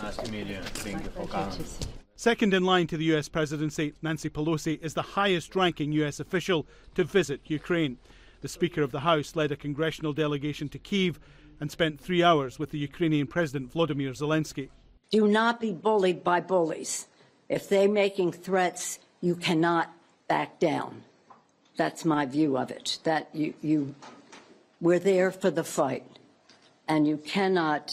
Second in line to the US presidency, Nancy Pelosi is the highest-ranking US official to visit Ukraine. The Speaker of the House led a congressional delegation to Kyiv and spent 3 hours with the Ukrainian President Volodymyr Zelensky. Do not be bullied by bullies. If they're making threats, you cannot back down. That's my view of it, that we're there for the fight, and you cannot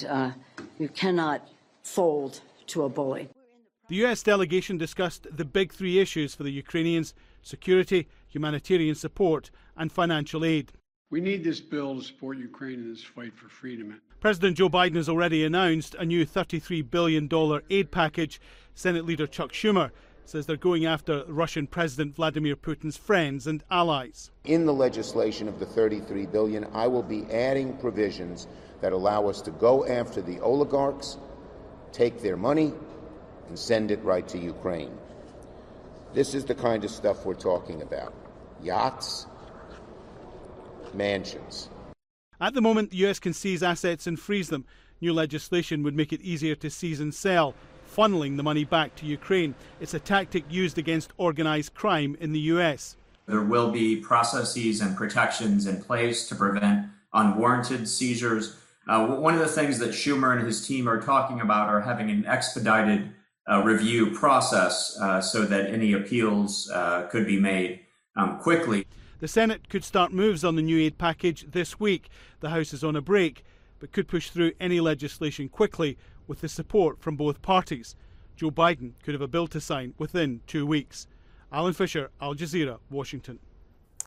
fold to a bully. The US delegation discussed the big three issues for the Ukrainians: security, humanitarian support and financial aid. We need this bill to support Ukraine in this fight for freedom. President Joe Biden has already announced a new $33 billion aid package. Senate leader Chuck Schumer says they're going after Russian President Vladimir Putin's friends and allies. In the legislation of the $33 billion, I will be adding provisions that allow us to go after the oligarchs, take their money, and send it right to Ukraine. This is the kind of stuff we're talking about. Yachts, mansions. At the moment, the US can seize assets and freeze them. New legislation would make it easier to seize and sell, funneling the money back to Ukraine. It's a tactic used against organised crime in the US. There will be processes and protections in place to prevent unwarranted seizures. One of the things that Schumer and his team are talking about are having an expedited review process so that any appeals could be made quickly. The Senate could start moves on the new aid package this week. The House is on a break, but could push through any legislation quickly with the support from both parties. Joe Biden could have a bill to sign within 2 weeks. Alan Fisher, Al Jazeera, Washington.